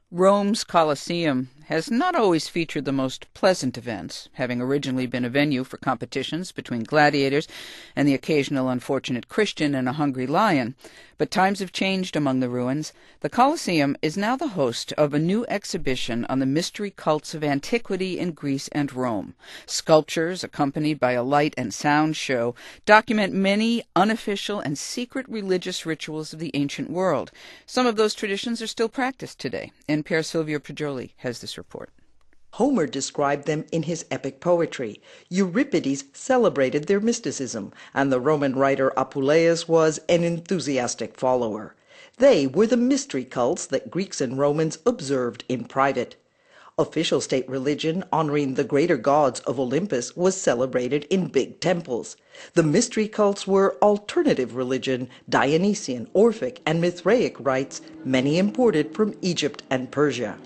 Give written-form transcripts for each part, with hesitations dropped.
Rome's Colosseum has not always featured the most pleasant events, having originally been a venue for competitions between gladiators and the occasional unfortunate Christian and a hungry lion. But times have changed among the ruins. The Colosseum is now the host of a new exhibition on the mystery cults of antiquity in Greece and Rome. Sculptures, accompanied by a light and sound show, document many unofficial and secret religious rituals of the ancient world. Some of those traditions are still practiced today. NPR Silvio Poggioli has this report. Homer described them in his epic poetry. Euripides celebrated their mysticism, and the Roman writer Apuleius was an enthusiastic follower. They were the mystery cults that Greeks and Romans observed in private. Official state religion honoring the greater gods of Olympus was celebrated in big temples. The mystery cults were alternative religion, Dionysian, Orphic, and Mithraic rites, many imported from Egypt and Persia.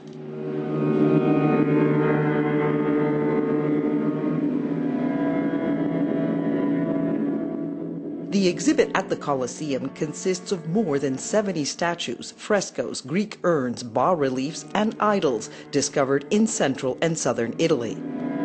The exhibit at the Colosseum consists of more than 70 statues, frescoes, Greek urns, bas-reliefs, and idols discovered in central and southern Italy.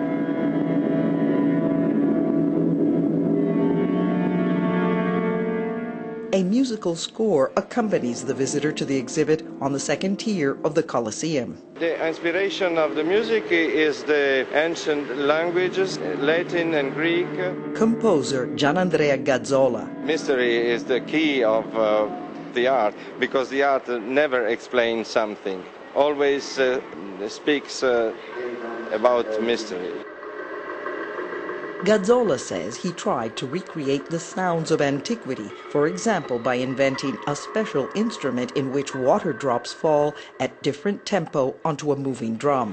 A musical score accompanies the visitor to the exhibit on the second tier of the Colosseum. The inspiration of the music is the ancient languages, Latin and Greek. Composer Gianandrea Gazzola. Mystery is the key of the art, because the art never explains something, always speaks about mystery. Gazzola says he tried to recreate the sounds of antiquity, for example by inventing a special instrument in which water drops fall at different tempo onto a moving drum.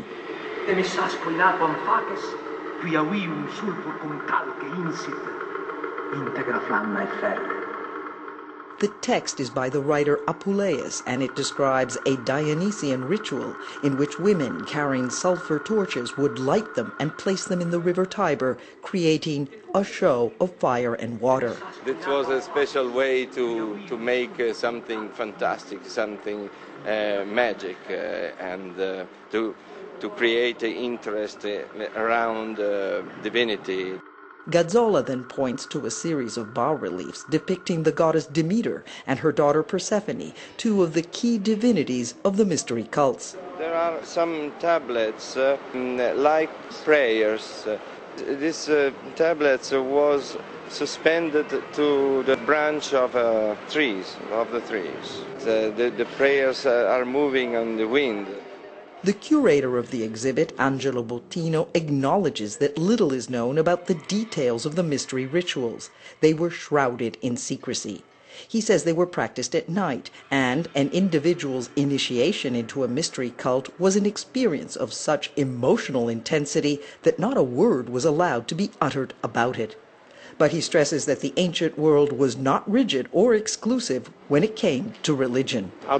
The text is by the writer Apuleius, and it describes a Dionysian ritual in which women carrying sulfur torches would light them and place them in the river Tiber, creating a show of fire and water. It was a special way to make something fantastic, something magic, and to create interest around divinity. Gazzola then points to a series of bas-reliefs depicting the goddess Demeter and her daughter Persephone, two of the key divinities of the mystery cults. There are some tablets like prayers. This tablets was suspended to the branch of trees. The prayers are moving on the wind. The curator of the exhibit, Angelo Bottino, acknowledges that little is known about the details of the mystery rituals. They were shrouded in secrecy. He says they were practiced at night, and an individual's initiation into a mystery cult was an experience of such emotional intensity that not a word was allowed to be uttered about it. But he stresses that the ancient world was not rigid or exclusive when it came to religion. You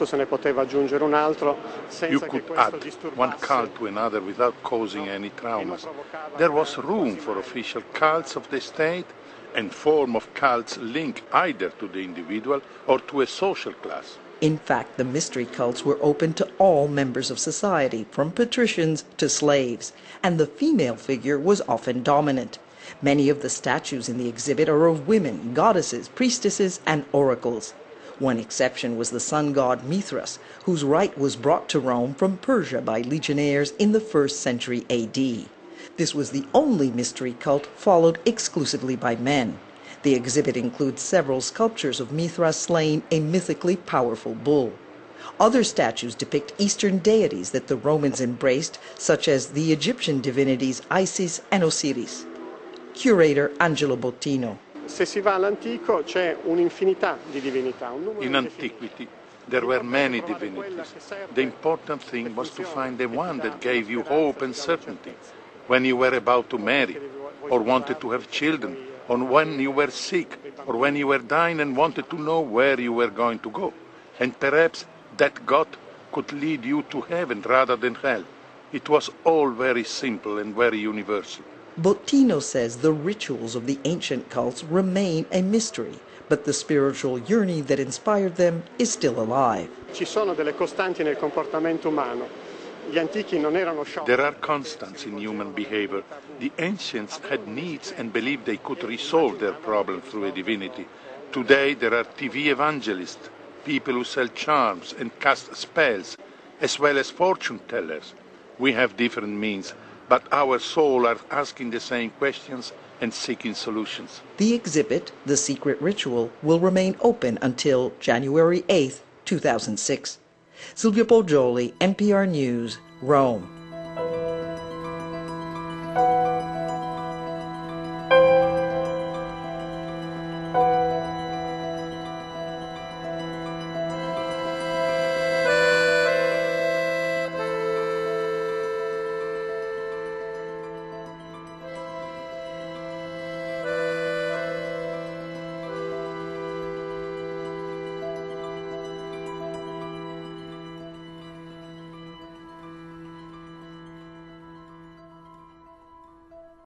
could add one cult to another without causing any traumas. There was room for official cults of the state and form of cults linked either to the individual or to a social class. In fact, the mystery cults were open to all members of society, from patricians to slaves, and the female figure was often dominant. Many of the statues in the exhibit are of women, goddesses, priestesses, and oracles. One exception was the sun god Mithras, whose rite was brought to Rome from Persia by legionnaires in the 1st century A.D. This was the only mystery cult followed exclusively by men. The exhibit includes several sculptures of Mithras slaying a mythically powerful bull. Other statues depict Eastern deities that the Romans embraced, such as the Egyptian divinities Isis and Osiris. Curator Angelo Bottino. In antiquity, there were many divinities. The important thing was to find the one that gave you hope and certainty when you were about to marry, or wanted to have children, or when you were sick, or when you were dying and wanted to know where you were going to go. And perhaps that God could lead you to heaven rather than hell. It was all very simple and very universal. Bottino says the rituals of the ancient cults remain a mystery, but the spiritual yearning that inspired them is still alive. Ci sono delle costanti nel comportamento umano. Gli antichi non erano sciocchi. There are constants in human behavior. The ancients had needs and believed they could resolve their problem through a divinity. Today there are TV evangelists, people who sell charms and cast spells, as well as fortune tellers. We have different means, but our souls are asking the same questions and seeking solutions. The exhibit, The Secret Ritual, will remain open until January 8, 2006. Silvia Poggioli, NPR News, Rome.